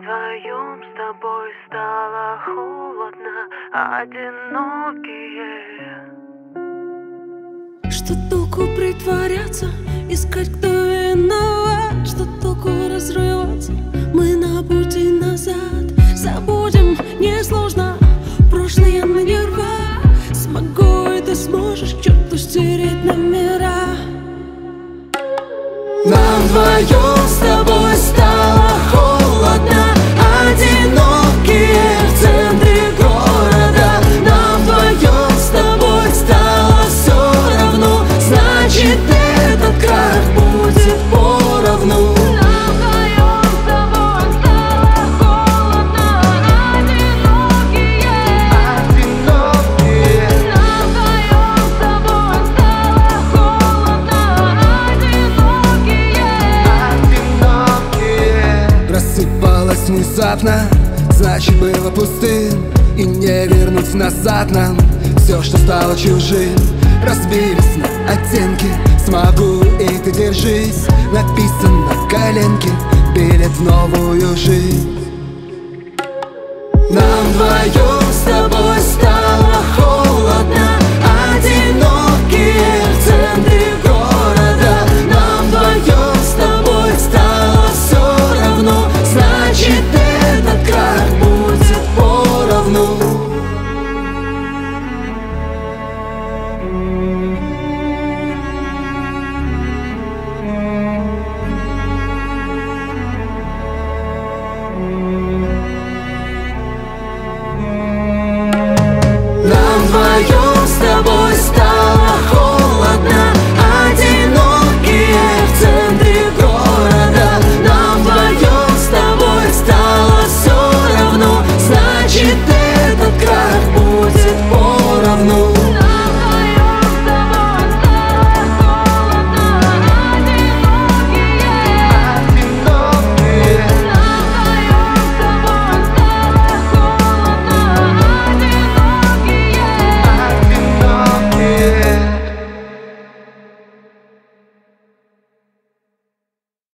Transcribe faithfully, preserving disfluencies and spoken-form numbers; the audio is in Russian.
вдвоем с тобой стало холодно, одинокие. Что толку притворяться, искать, кто виноват? Что толку разрываться, мы на пути назад. Забудем, несложно, прошлое мы не рвать. Смогу и ты сможешь к черту стереть номера. Нам вдвоем с тобой стало холодно, одинокие в центре города. Нам вдвоем с тобой стало все равно, значит этот крах будет поровну. Нам вдвоем с тобой стало холодно, одинокие. Одинокие. Нам вдвоем с тобой стало холодно, одинокие. Одинокие. Просыпалась внезапно, значит было пустым, и не вернуть назад нам все, что стало чужим. Разбились на оттенки, смогу и ты держись. Написан на коленке билет в новую жизнь. Нам вдвоем с тобой